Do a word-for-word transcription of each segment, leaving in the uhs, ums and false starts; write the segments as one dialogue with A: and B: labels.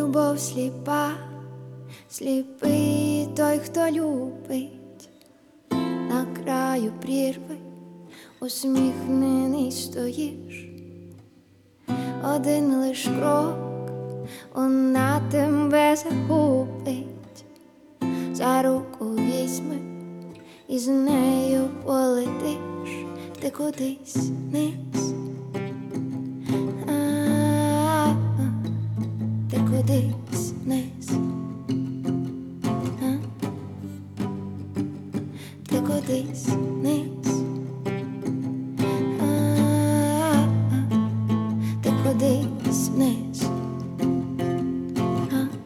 A: Любов сліпа, сліпий той, хто любить, на краю прірви усміхнений стоїш. Один лиш крок, вона тебе загубить, за руку візьми і з нею полетиш ти кудись вниз. Ти кудись вниз, а? Ти кудись вниз, а? Ти кудись вниз, а?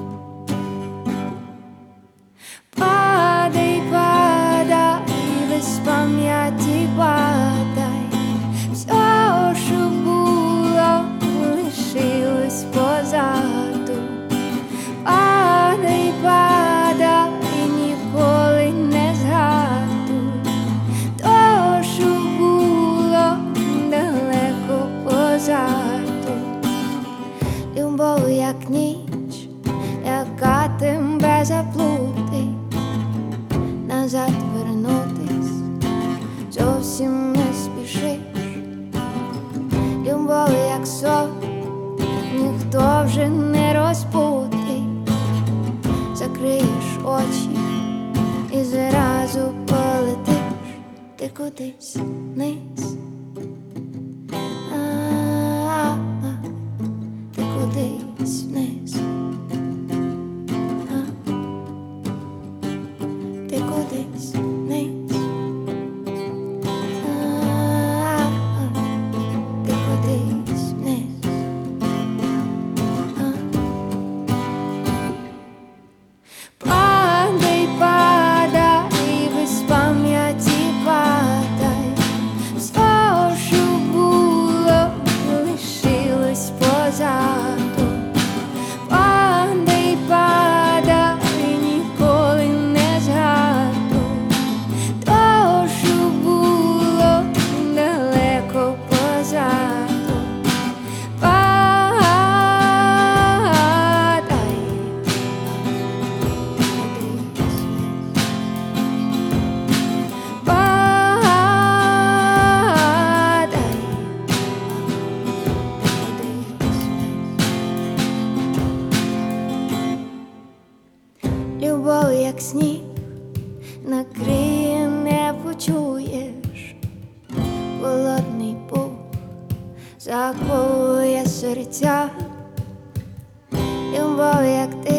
A: Падай, падай, без пам'яті падай, все, що було, лишилось позаду. Падай, падай, ніколи не згадуй то, що було далеко позаду. Любов, як ніч, яка тебе заплутить, назад вернутись зовсім не спішиш. Любов, як сон, ніхто вже не розбудить. Закриєш очі і зразу полетиш ти кудись вниз, а, ти кудись вниз, а, ти кудись вниз, а, ти кудись вниз. Падай, падай, без пам'яті падай, все, що було, лишилось позаду. Падай, падай, ніколи не згадуй то, що було далеко позаду. Падай, любов, як сніг, накриє, не почуєш, холодний пух заковує серця. Любов, як ти